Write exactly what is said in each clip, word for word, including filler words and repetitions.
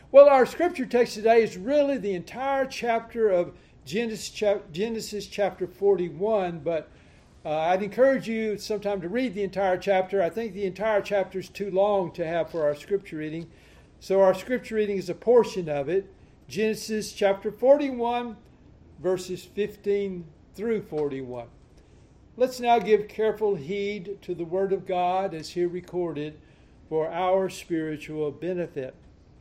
Well, our scripture text today is really the entire chapter of Genesis, chap- Genesis chapter forty-one, but uh, I'd encourage you sometime to read the entire chapter. I think the entire chapter is too long to have for our scripture reading. So our scripture reading is a portion of it. Genesis chapter forty-one, verses fifteen through forty-one. Let's now give careful heed to the word of God as here recorded for our spiritual benefit.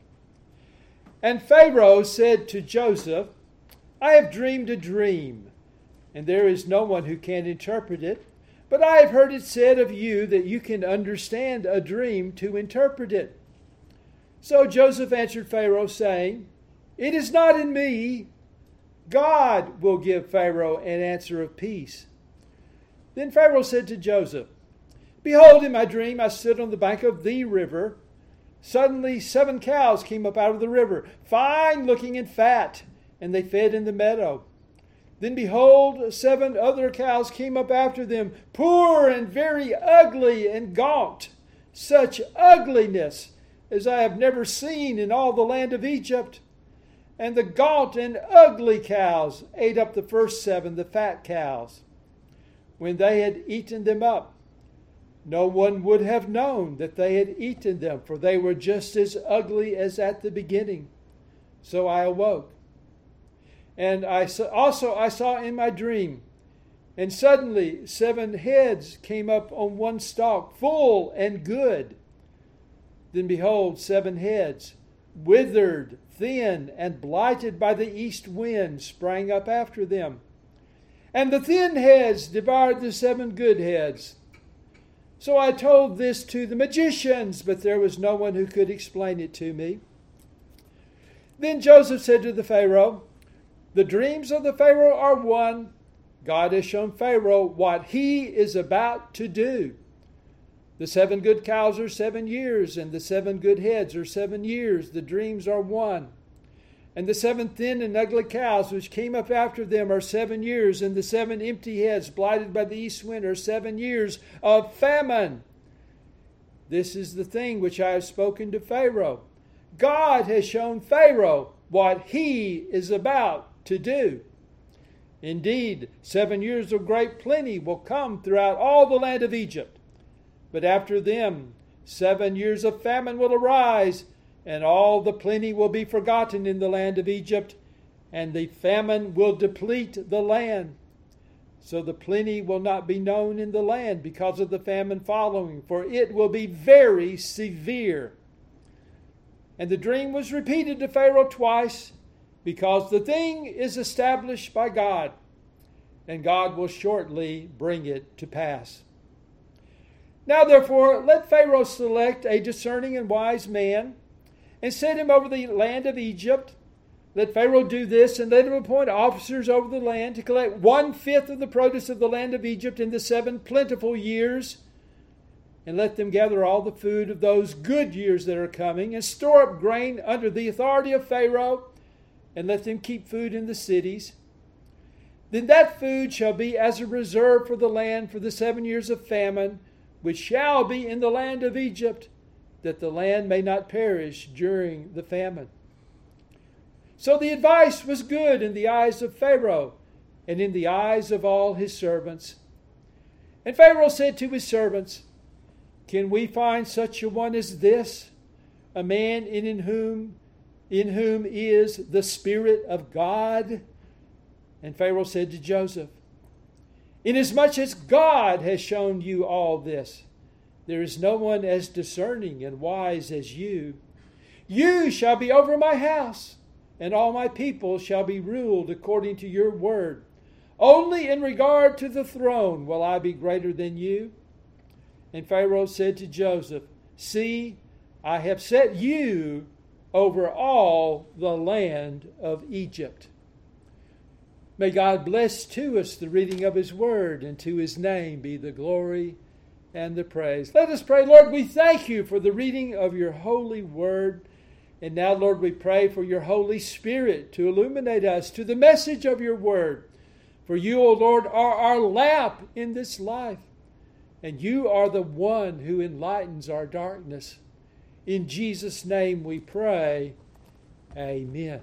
And Pharaoh said to Joseph, I have dreamed a dream, and there is no one who can interpret it. But I have heard it said of you that you can understand a dream to interpret it. So Joseph answered Pharaoh, saying, It is not in me. God will give Pharaoh an answer of peace. Then Pharaoh said to Joseph, Behold, in my dream I stood on the bank of the river. Suddenly seven cows came up out of the river, fine looking and fat, and they fed in the meadow. Then behold, seven other cows came up after them, poor and very ugly and gaunt, such ugliness as I have never seen in all the land of Egypt. And the gaunt and ugly cows ate up the first seven, the fat cows. When they had eaten them up, no one would have known that they had eaten them, for they were just as ugly as at the beginning. So I awoke. And I saw, also I saw in my dream, and suddenly seven heads came up on one stalk, full and good. Then behold, seven heads, withered, thin, and blighted by the east wind, sprang up after them. And the thin heads devoured the seven good heads. So I told this to the magicians, but there was no one who could explain it to me. Then Joseph said to the Pharaoh, The dreams of the Pharaoh are one. God has shown Pharaoh what he is about to do. The seven good cows are seven years, and the seven good heads are seven years. The dreams are one. And the seven thin and ugly cows which came up after them are seven years, and the seven empty heads blighted by the east wind are seven years of famine. This is the thing which I have spoken to Pharaoh. God has shown Pharaoh what he is about to do. Indeed, seven years of great plenty will come throughout all the land of Egypt. But after them, seven years of famine will arise, and all the plenty will be forgotten in the land of Egypt, and the famine will deplete the land. So the plenty will not be known in the land because of the famine following, for it will be very severe. And the dream was repeated to Pharaoh twice, because the thing is established by God, and God will shortly bring it to pass. Now therefore, let Pharaoh select a discerning and wise man, and set him over the land of Egypt. Let Pharaoh do this, and let him appoint officers over the land to collect one-fifth of the produce of the land of Egypt in the seven plentiful years. And let them gather all the food of those good years that are coming, and store up grain under the authority of Pharaoh, and let them keep food in the cities. Then that food shall be as a reserve for the land for the seven years of famine, which shall be in the land of Egypt, that the land may not perish during the famine. So the advice was good in the eyes of Pharaoh, and in the eyes of all his servants. And Pharaoh said to his servants, Can we find such a one as this, a man in whom, in whom is the Spirit of God? And Pharaoh said to Joseph, Inasmuch as God has shown you all this, there is no one as discerning and wise as you. You shall be over my house, and all my people shall be ruled according to your word. Only in regard to the throne will I be greater than you. And Pharaoh said to Joseph, See, I have set you over all the land of Egypt. May God bless to us the reading of his word, and to his name be the glory and the praise. Let us pray. Lord, we thank you for the reading of your holy word. And now, Lord, we pray for your Holy Spirit to illuminate us to the message of your word. For you, O Lord, are our lamp in this life, and you are the one who enlightens our darkness. In Jesus' name we pray. Amen.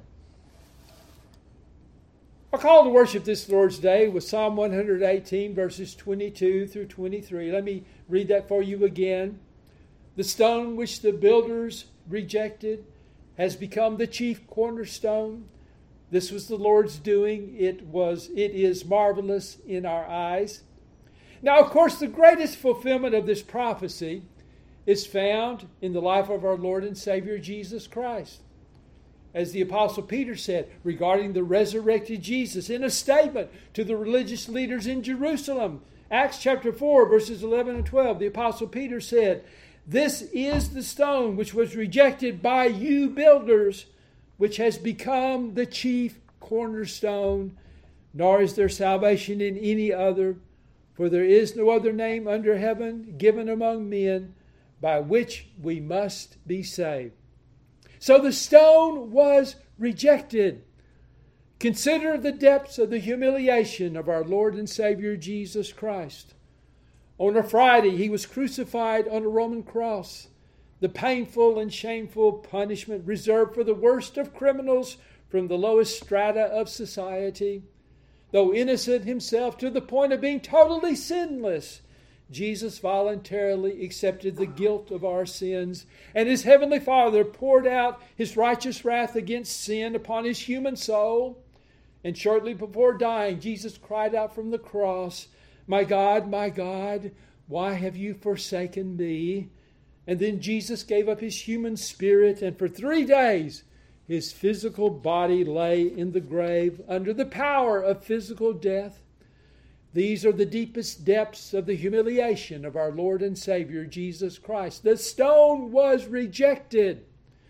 Our call to worship this Lord's Day was Psalm one eighteen, verses twenty-two through twenty-three. Let me read that for you again. The stone which the builders rejected has become the chief cornerstone. This was the Lord's doing. It was, it is marvelous in our eyes. Now, of course, the greatest fulfillment of this prophecy is found in the life of our Lord and Savior Jesus Christ. As the Apostle Peter said regarding the resurrected Jesus in a statement to the religious leaders in Jerusalem, Acts chapter four, verses eleven and twelve, the Apostle Peter said, "This is the stone which was rejected by you builders, which has become the chief cornerstone, nor is there salvation in any other, for there is no other name under heaven given among men by which we must be saved." So the stone was rejected. Consider the depths of the humiliation of our Lord and Savior Jesus Christ. On a Friday, he was crucified on a Roman cross, the painful and shameful punishment reserved for the worst of criminals from the lowest strata of society. Though innocent himself to the point of being totally sinless, Jesus voluntarily accepted the guilt of our sins, and his heavenly Father poured out his righteous wrath against sin upon his human soul. And shortly before dying, Jesus cried out from the cross, "My God, my God, why have you forsaken me?" And then Jesus gave up his human spirit, and for three days his physical body lay in the grave under the power of physical death. These are the deepest depths of the humiliation of our Lord and Savior Jesus Christ. The stone was rejected.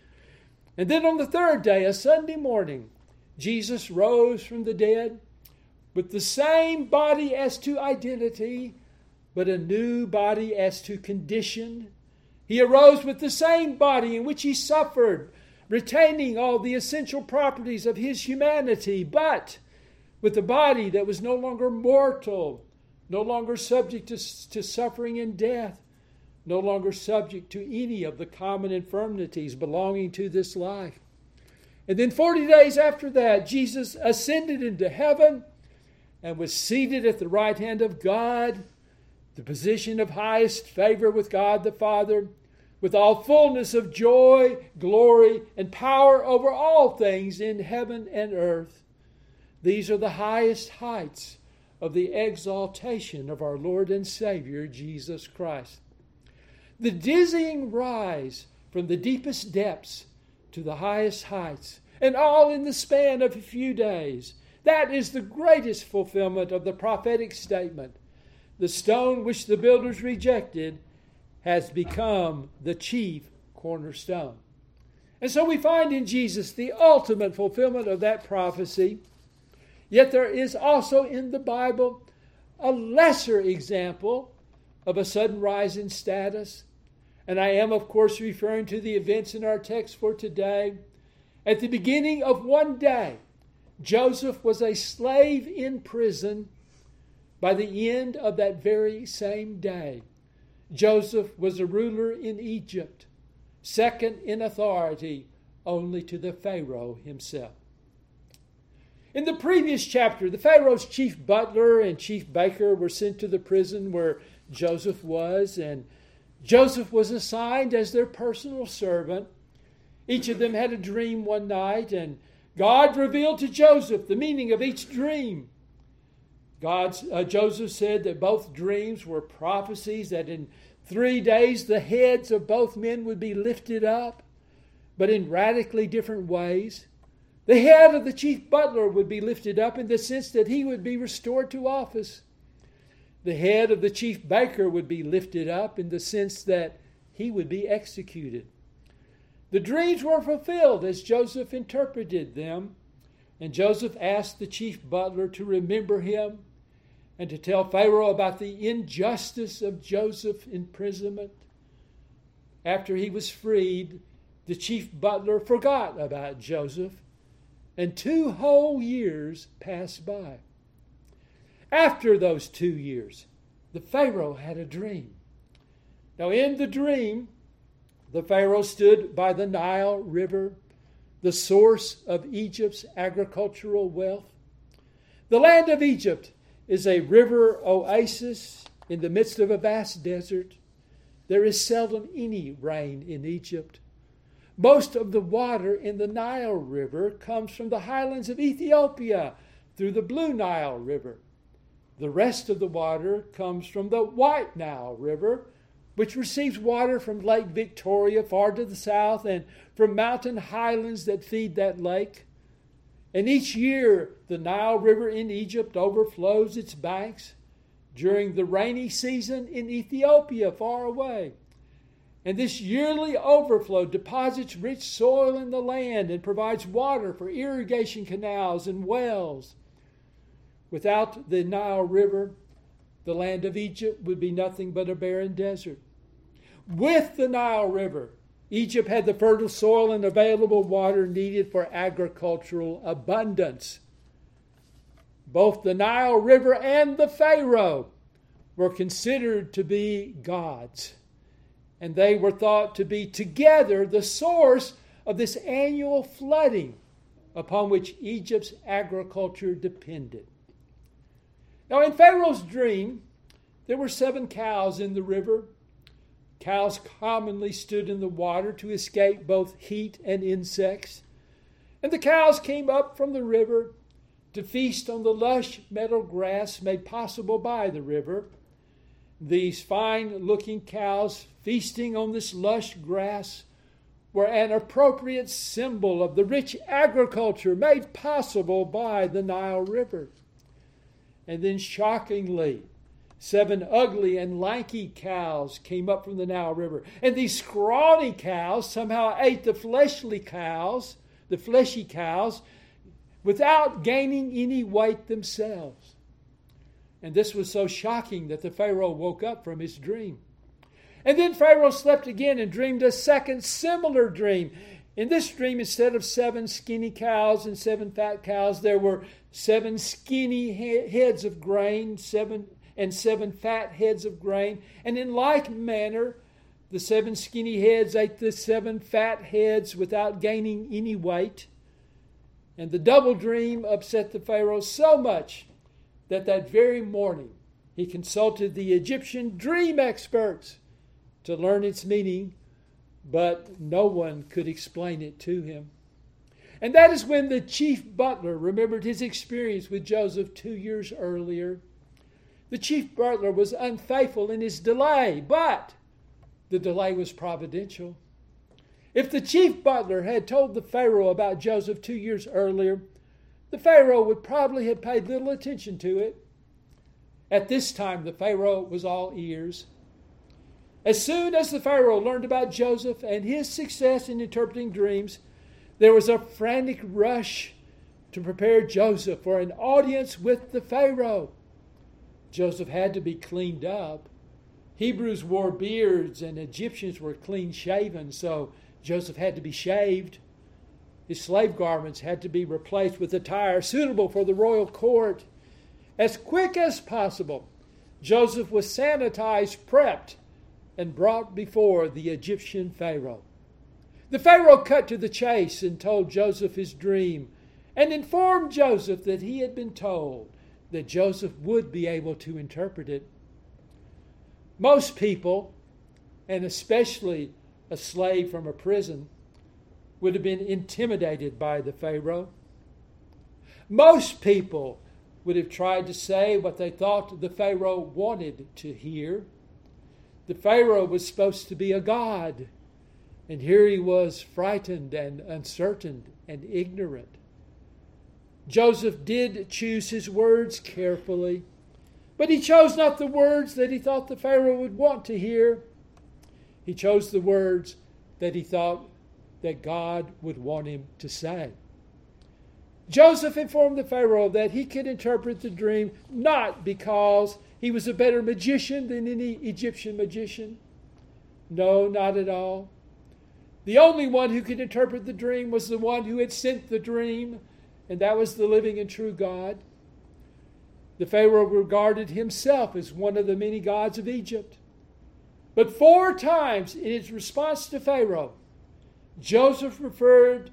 And then on the third day, a Sunday morning, Jesus rose from the dead with the same body as to identity, but a new body as to condition. He arose with the same body in which he suffered, retaining all the essential properties of his humanity, but with a body that was no longer mortal, no longer subject to, to suffering and death, no longer subject to any of the common infirmities belonging to this life. And then forty days after that, Jesus ascended into heaven and was seated at the right hand of God, the position of highest favor with God the Father, with all fullness of joy, glory, and power over all things in heaven and earth. These are the highest heights of the exaltation of our Lord and Savior, Jesus Christ. The dizzying rise from the deepest depths to the highest heights, and all in the span of a few days. That is the greatest fulfillment of the prophetic statement. The stone which the builders rejected has become the chief cornerstone. And so we find in Jesus the ultimate fulfillment of that prophecy. Yet there is also in the Bible a lesser example of a sudden rise in status. And I am, of course, referring to the events in our text for today. At the beginning of one day, Joseph was a slave in prison. By the end of that very same day, Joseph was a ruler in Egypt, second in authority only to the Pharaoh himself. In the previous chapter, the Pharaoh's chief butler and chief baker were sent to the prison where Joseph was, and Joseph was assigned as their personal servant. Each of them had a dream one night, and God revealed to Joseph the meaning of each dream. God's, uh, Joseph said that both dreams were prophecies, that in three days the heads of both men would be lifted up, but in radically different ways. The head of the chief butler would be lifted up in the sense that he would be restored to office. The head of the chief baker would be lifted up in the sense that he would be executed. The dreams were fulfilled as Joseph interpreted them, and Joseph asked the chief butler to remember him and to tell Pharaoh about the injustice of Joseph's imprisonment. After he was freed, the chief butler forgot about Joseph, and two whole years passed by. After those two years, the Pharaoh had a dream. Now in the dream, the Pharaoh stood by the Nile River. the source of Egypt's agricultural wealth? The land of Egypt is a river oasis in the midst of a vast desert. There is seldom any rain in Egypt. Most of the water in the Nile River comes from the highlands of Ethiopia through the Blue Nile River. The rest of the water comes from the White Nile River, which receives water from Lake Victoria far to the south and from mountain highlands that feed that lake. And each year, the Nile River in Egypt overflows its banks during the rainy season in Ethiopia far away. And this yearly overflow deposits rich soil in the land and provides water for irrigation canals and wells. Without the Nile River, the land of Egypt would be nothing but a barren desert. With the Nile River, Egypt had the fertile soil and available water needed for agricultural abundance. Both the Nile River and the Pharaoh were considered to be gods, and they were thought to be together the source of this annual flooding upon which Egypt's agriculture depended. Now, in Pharaoh's dream, there were seven cows in the river. Cows commonly stood in the water to escape both heat and insects. And the cows came up from the river to feast on the lush meadow grass made possible by the river. These fine-looking cows feasting on this lush grass were an appropriate symbol of the rich agriculture made possible by the Nile River. And then shockingly, seven ugly and lanky cows came up from the Nile River. And these scrawny cows somehow ate the fleshly cows, the fleshy cows, without gaining any weight themselves. And this was so shocking that the Pharaoh woke up from his dream. And then Pharaoh slept again and dreamed a second similar dream. In this dream, instead of seven skinny cows and seven fat cows, there were seven skinny he- heads of grain, seven and seven fat heads of grain. And in like manner, the seven skinny heads ate the seven fat heads without gaining any weight. And the double dream upset the Pharaoh so much that that very morning he consulted the Egyptian dream experts to learn its meaning, but no one could explain it to him. And that is when the chief butler remembered his experience with Joseph two years earlier. The chief butler was unfaithful in his delay, but the delay was providential. If the chief butler had told the Pharaoh about Joseph two years earlier, the Pharaoh would probably have paid little attention to it. At this time, the Pharaoh was all ears. As soon as the Pharaoh learned about Joseph and his success in interpreting dreams, there was a frantic rush to prepare Joseph for an audience with the Pharaoh. Joseph had to be cleaned up. Hebrews wore beards and Egyptians were clean-shaven, so Joseph had to be shaved. His slave garments had to be replaced with attire suitable for the royal court. As quick as possible, Joseph was sanitized, prepped, and brought before the Egyptian Pharaoh. The Pharaoh cut to the chase and told Joseph his dream and informed Joseph that he had been told that Joseph would be able to interpret it. Most people, and especially a slave from a prison, would have been intimidated by the Pharaoh. Most people would have tried to say what they thought the Pharaoh wanted to hear. The Pharaoh was supposed to be a god, and here he was frightened and uncertain and ignorant. Joseph did choose his words carefully, but he chose not the words that he thought the Pharaoh would want to hear. He chose the words that he thought that God would want him to say. Joseph informed the Pharaoh that he could interpret the dream not because he was a better magician than any Egyptian magician. No, not at all. The only one who could interpret the dream was the one who had sent the dream, and that was the living and true God. The Pharaoh regarded himself as one of the many gods of Egypt. But four times in his response to Pharaoh, Joseph referred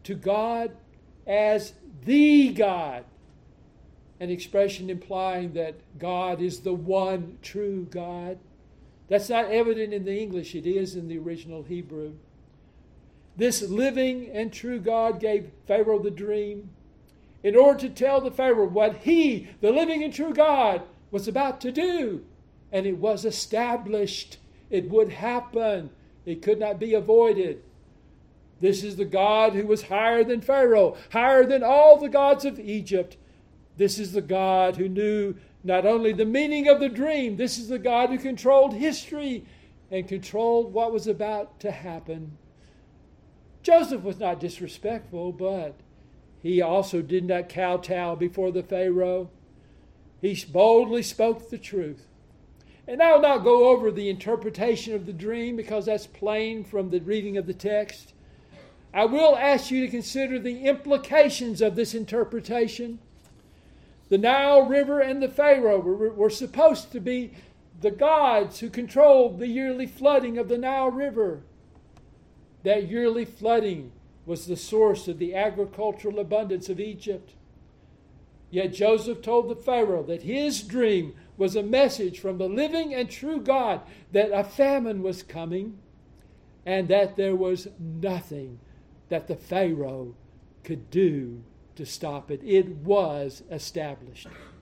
to God as the God, an expression implying that God is the one true God. That's not evident in the English. It is in the original Hebrew. This living and true God gave Pharaoh the dream in order to tell the Pharaoh what he, the living and true God, was about to do. And it was established. It would happen. It could not be avoided. This is the God who was higher than Pharaoh, higher than all the gods of Egypt. This is the God who knew not only the meaning of the dream, this is the God who controlled history and controlled what was about to happen. Joseph was not disrespectful, but he also did not kowtow before the Pharaoh. He boldly spoke the truth. And I will not go over the interpretation of the dream because that's plain from the reading of the text. I will ask you to consider the implications of this interpretation. The Nile River and the Pharaoh were, were supposed to be the gods who controlled the yearly flooding of the Nile River. That yearly flooding was the source of the agricultural abundance of Egypt. Yet Joseph told the Pharaoh that his dream was a message from the living and true God that a famine was coming and that there was nothing that the Pharaoh could do to stop it. It was established.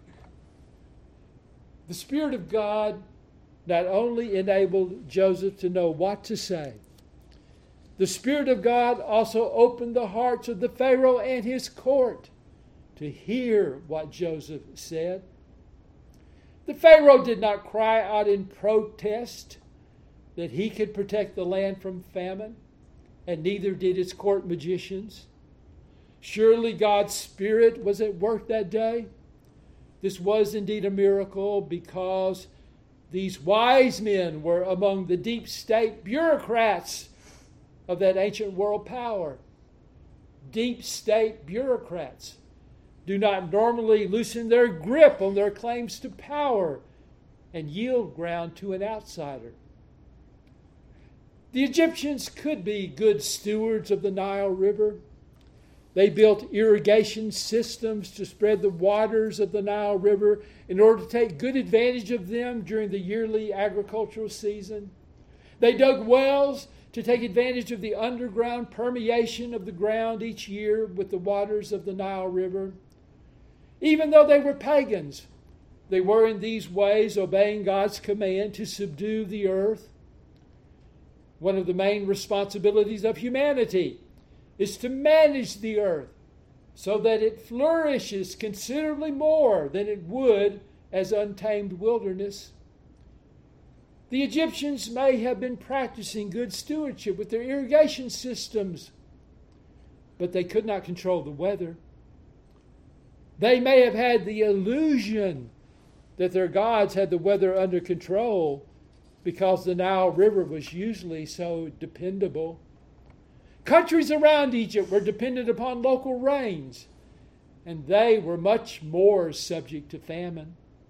The Spirit of God not only enabled Joseph to know what to say, the Spirit of God also opened the hearts of the Pharaoh and his court to hear what Joseph said. The Pharaoh did not cry out in protest that he could protect the land from famine, and neither did its court magicians. Surely God's Spirit was at work that day. This was indeed a miracle because these wise men were among the deep state bureaucrats of that ancient world power. Deep state bureaucrats do not normally loosen their grip on their claims to power and yield ground to an outsider. The Egyptians could be good stewards of the Nile River. They built irrigation systems to spread the waters of the Nile River in order to take good advantage of them during the yearly agricultural season. They dug wells to take advantage of the underground permeation of the ground each year with the waters of the Nile River. Even though they were pagans, they were in these ways obeying God's command to subdue the earth. One of the main responsibilities of humanity is to manage the earth so that it flourishes considerably more than it would as untamed wilderness. The Egyptians may have been practicing good stewardship with their irrigation systems, but they could not control the weather. They may have had the illusion that their gods had the weather under control because the Nile River was usually so dependable. Countries around Egypt were dependent upon local rains, and they were much more subject to famine.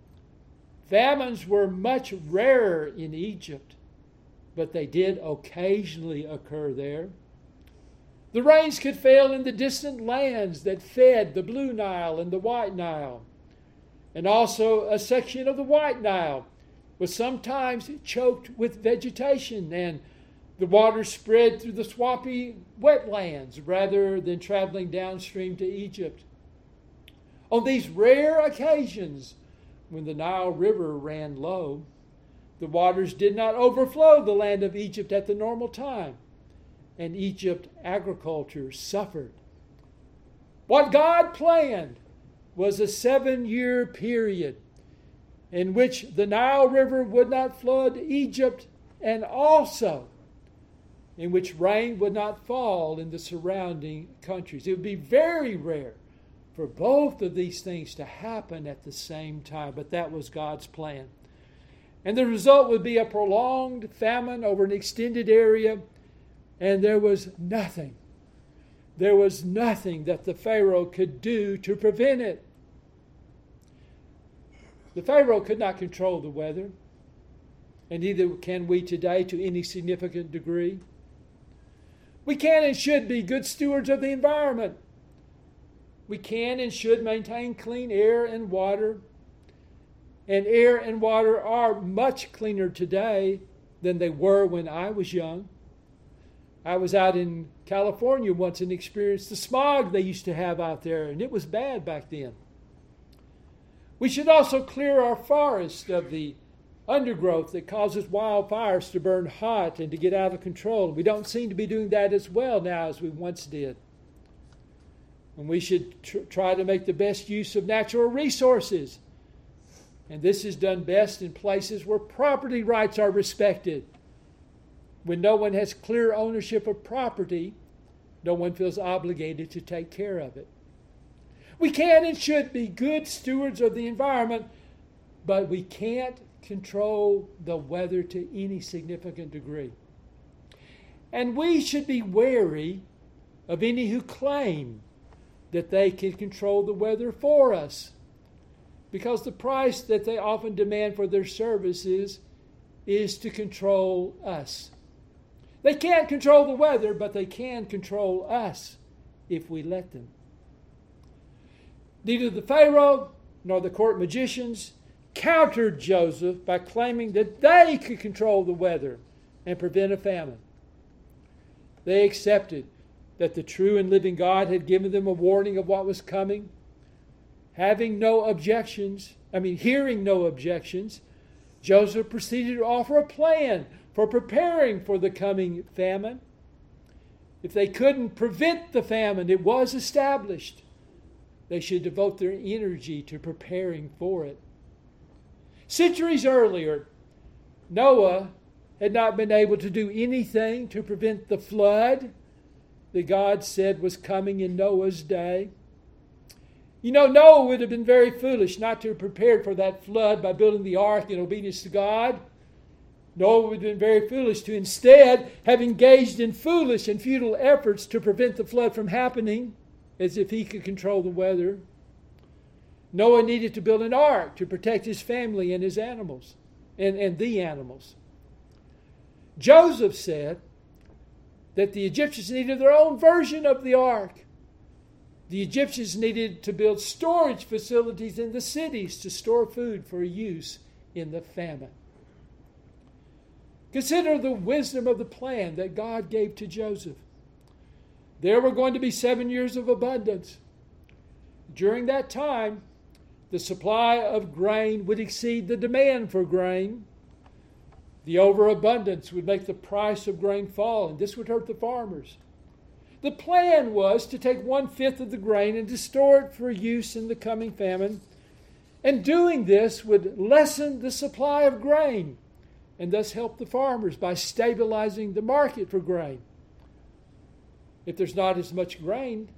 Famines were much rarer in Egypt, but they did occasionally occur there. The rains could fail in the distant lands that fed the Blue Nile and the White Nile. And also a section of the White Nile was sometimes choked with vegetation, and the water spread through the swampy wetlands rather than traveling downstream to Egypt. On these rare occasions, when the Nile River ran low, the waters did not overflow the land of Egypt at the normal time, and Egypt agriculture suffered. What God planned was a seven-year period in which the Nile River would not flood Egypt, and also in which rain would not fall in the surrounding countries. It would be very rare for both of these things to happen at the same time, but that was God's plan. And the result would be a prolonged famine over an extended area, and there was nothing. There was nothing that the Pharaoh could do to prevent it. The Pharaoh could not control the weather, and neither can we today to any significant degree. We can and should be good stewards of the environment. We can and should maintain clean air and water. And air and water are much cleaner today than they were when I was young. I was out in California once and experienced the smog they used to have out there, and it was bad back then. We should also clear our forests of the undergrowth that causes wildfires to burn hot and to get out of control. We don't seem to be doing that as well now as we once did. And we should tr- try to make the best use of natural resources. And this is done best in places where property rights are respected. When no one has clear ownership of property, no one feels obligated to take care of it. We can and should be good stewards of the environment, but we can't control the weather to any significant degree. And we should be wary of any who claim that they can control the weather for us, because the price that they often demand for their services is to control us. They can't control the weather, but they can control us if we let them. Neither the Pharaoh nor the court magicians countered Joseph by claiming that they could control the weather and prevent a famine. They accepted that the true and living God had given them a warning of what was coming. Having no objections, I mean, hearing no objections, Joseph proceeded to offer a plan for preparing for the coming famine. If they couldn't prevent the famine, it was established. They should devote their energy to preparing for it. Centuries earlier, Noah had not been able to do anything to prevent the flood that God said was coming in Noah's day. You know, Noah would have been very foolish not to have prepared for that flood by building the ark in obedience to God. Noah would have been very foolish to instead have engaged in foolish and futile efforts to prevent the flood from happening, as if he could control the weather. Noah needed to build an ark to protect his family and his animals, and, and the animals. Joseph said that the Egyptians needed their own version of the ark. The Egyptians needed to build storage facilities in the cities to store food for use in the famine. Consider the wisdom of the plan that God gave to Joseph. There were going to be seven years of abundance. During that time, the supply of grain would exceed the demand for grain. The overabundance would make the price of grain fall, and this would hurt the farmers. The plan was to take one-fifth of the grain and to store it for use in the coming famine. And doing this would lessen the supply of grain and thus help the farmers by stabilizing the market for grain. If there's not as much grain,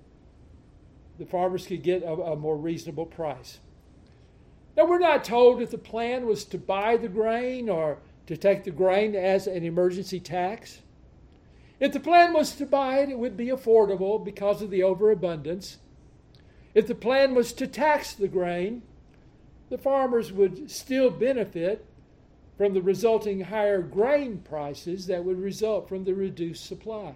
the farmers could get a, a more reasonable price. Now, we're not told if the plan was to buy the grain or to take the grain as an emergency tax. If the plan was to buy it, it would be affordable because of the overabundance. If the plan was to tax the grain, the farmers would still benefit from the resulting higher grain prices that would result from the reduced supply.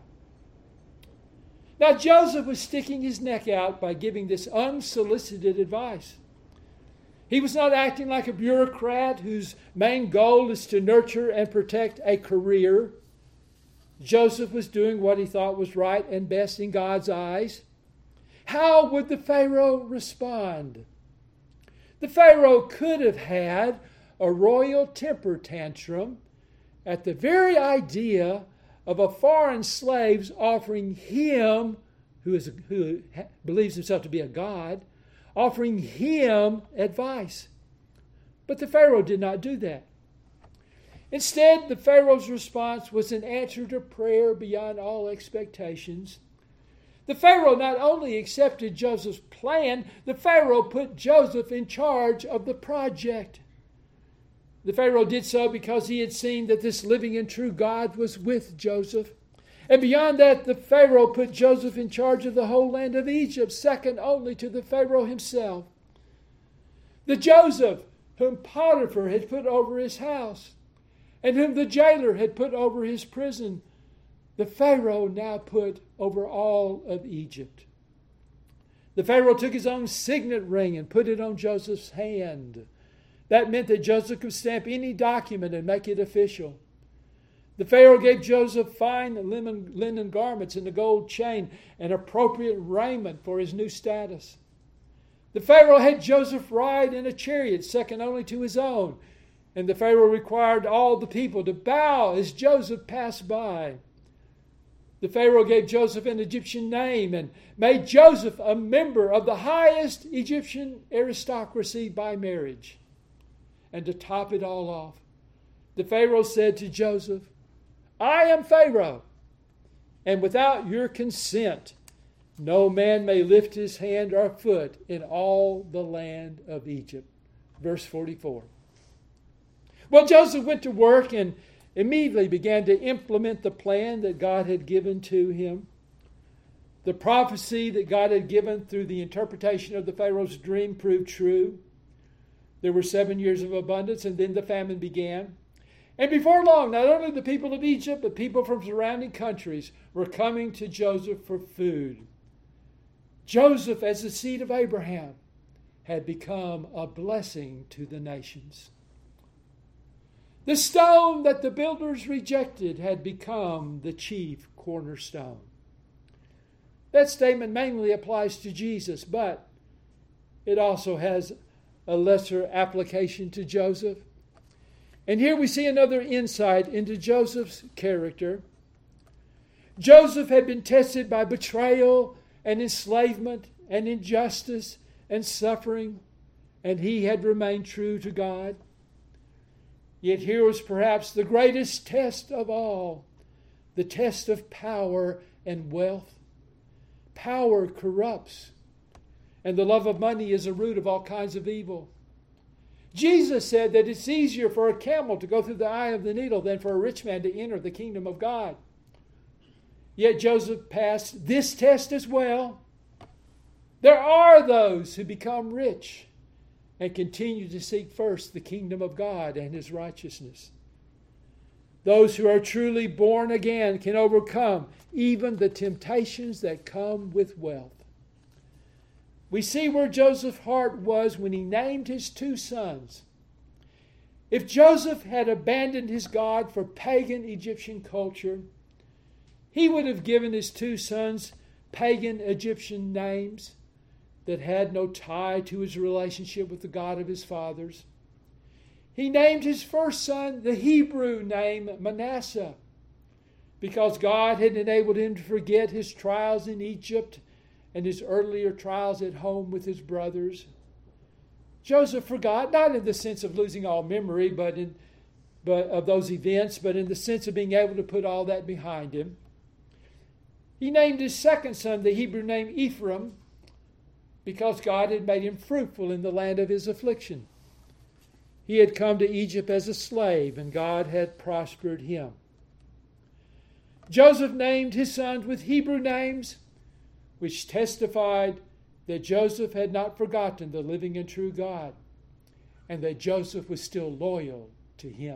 Now, Joseph was sticking his neck out by giving this unsolicited advice. He was not acting like a bureaucrat whose main goal is to nurture and protect a career. Joseph was doing what he thought was right and best in God's eyes. How would the Pharaoh respond? The Pharaoh could have had a royal temper tantrum at the very idea of a foreign slave offering him, who is who believes himself to be a god, offering him advice. But the Pharaoh did not do that. Instead, the Pharaoh's response was an answer to prayer beyond all expectations. The Pharaoh not only accepted Joseph's plan, the Pharaoh put Joseph in charge of the project. The Pharaoh did so because he had seen that this living and true God was with Joseph. And beyond that, the Pharaoh put Joseph in charge of the whole land of Egypt, second only to the Pharaoh himself. The Joseph whom Potiphar had put over his house, and whom the jailer had put over his prison, the Pharaoh now put over all of Egypt. The Pharaoh took his own signet ring and put it on Joseph's hand. That meant that Joseph could stamp any document and make it official. The Pharaoh gave Joseph fine linen, linen garments and a gold chain and appropriate raiment for his new status. The Pharaoh had Joseph ride in a chariot second only to his own, and the Pharaoh required all the people to bow as Joseph passed by. The Pharaoh gave Joseph an Egyptian name and made Joseph a member of the highest Egyptian aristocracy by marriage. And to top it all off, the Pharaoh said to Joseph, "I am Pharaoh, and without your consent, no man may lift his hand or foot in all the land of Egypt." Verse forty-four. Well, Joseph went to work and immediately began to implement the plan that God had given to him. The prophecy that God had given through the interpretation of the Pharaoh's dream proved true. There were seven years of abundance, and then the famine began. And before long, not only the people of Egypt, but people from surrounding countries were coming to Joseph for food. Joseph, as the seed of Abraham, had become a blessing to the nations. The stone that the builders rejected had become the chief cornerstone. That statement mainly applies to Jesus, but it also has a lesser application to Joseph. And here we see another insight into Joseph's character. Joseph had been tested by betrayal and enslavement and injustice and suffering, and he had remained true to God. Yet here was perhaps the greatest test of all, the test of power and wealth. Power corrupts, and the love of money is a root of all kinds of evil. Jesus said that it's easier for a camel to go through the eye of the needle than for a rich man to enter the kingdom of God. Yet Joseph passed this test as well. There are those who become rich and continue to seek first the kingdom of God and His righteousness. Those who are truly born again can overcome even the temptations that come with wealth. We see where Joseph's heart was when he named his two sons. If Joseph had abandoned his God for pagan Egyptian culture, he would have given his two sons pagan Egyptian names that had no tie to his relationship with the God of his fathers. He named his first son the Hebrew name Manasseh because God had enabled him to forget his trials in Egypt and his earlier trials at home with his brothers. Joseph forgot, not in the sense of losing all memory but in, but of those events, but in the sense of being able to put all that behind him. He named his second son the Hebrew name Ephraim because God had made him fruitful in the land of his affliction. He had come to Egypt as a slave, and God had prospered him. Joseph named his sons with Hebrew names, which testified that Joseph had not forgotten the living and true God, and that Joseph was still loyal to him.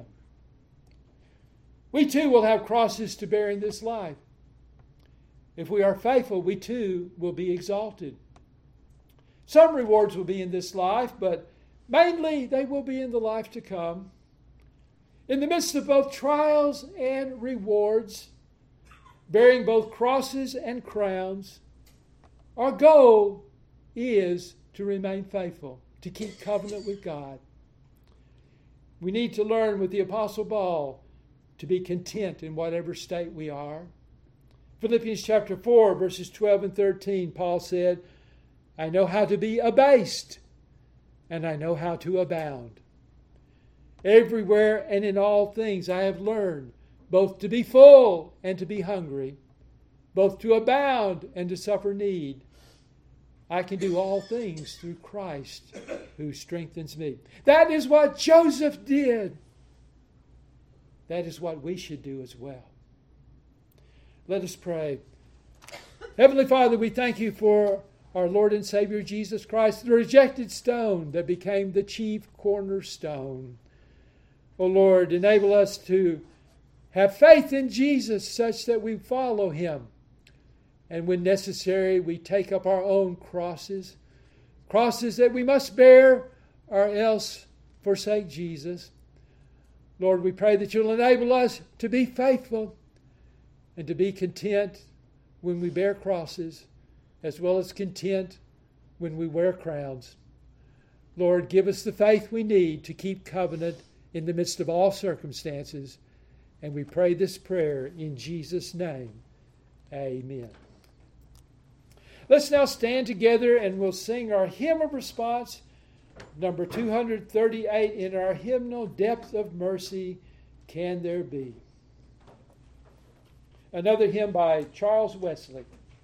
We too will have crosses to bear in this life. If we are faithful, we too will be exalted. Some rewards will be in this life, but mainly they will be in the life to come. In the midst of both trials and rewards, bearing both crosses and crowns, our goal is to remain faithful, to keep covenant with God. We need to learn with the Apostle Paul to be content in whatever state we are. Philippians chapter four, verses twelve and thirteen, Paul said, I know how to be abased, and I know how to abound. Everywhere and in all things I have learned both to be full and to be hungry, both to abound and to suffer need. I can do all things through Christ who strengthens me. That is what Joseph did. That is what we should do as well. Let us pray. Heavenly Father, we thank you for our Lord and Savior Jesus Christ, the rejected stone that became the chief cornerstone. O Lord, enable us to have faith in Jesus such that we follow him. And when necessary, we take up our own crosses, crosses that we must bear or else forsake Jesus. Lord, we pray that you'll enable us to be faithful and to be content when we bear crosses, as well as content when we wear crowns. Lord, give us the faith we need to keep covenant in the midst of all circumstances. And we pray this prayer in Jesus' name. Amen. Let's now stand together and we'll sing our hymn of response, number two hundred thirty-eight in our hymnal, Depth of Mercy Can There Be. Another hymn by Charles Wesley.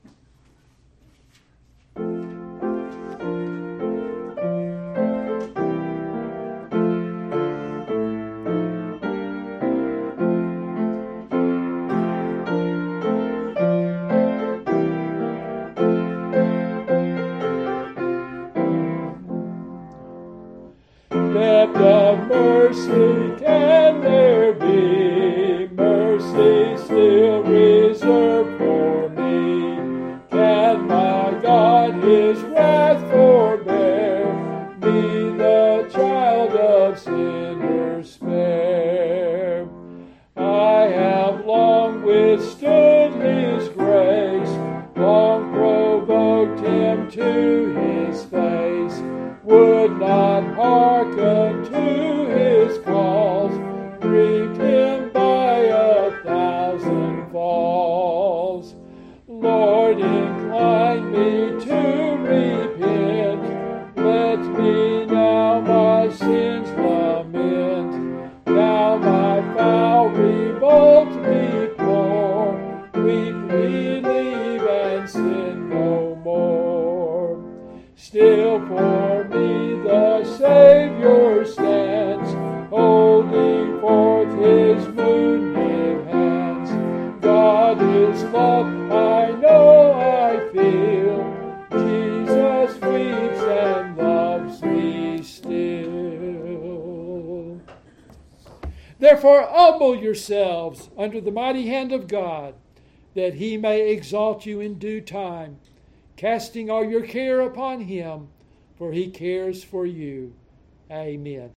Depth of mercy can there be, mercy still reserved for me. Can my God his wrath forbear, me the child of sinners spare? I have long withstood his grace, long provoked him to his face, would not hearken to his calls, grieved him by a thousand falls. Lord, incline me to repent, let me now my sins lament, now my foul revolt deplore, weep, relieve, and sin no more. Still for me the Savior stands, holding forth his wounded hands. God is love, I know, I feel. Jesus weeps and loves me still. Therefore humble yourselves under the mighty hand of God, that he may exalt you in due time, casting all your care upon him, for he cares for you. Amen.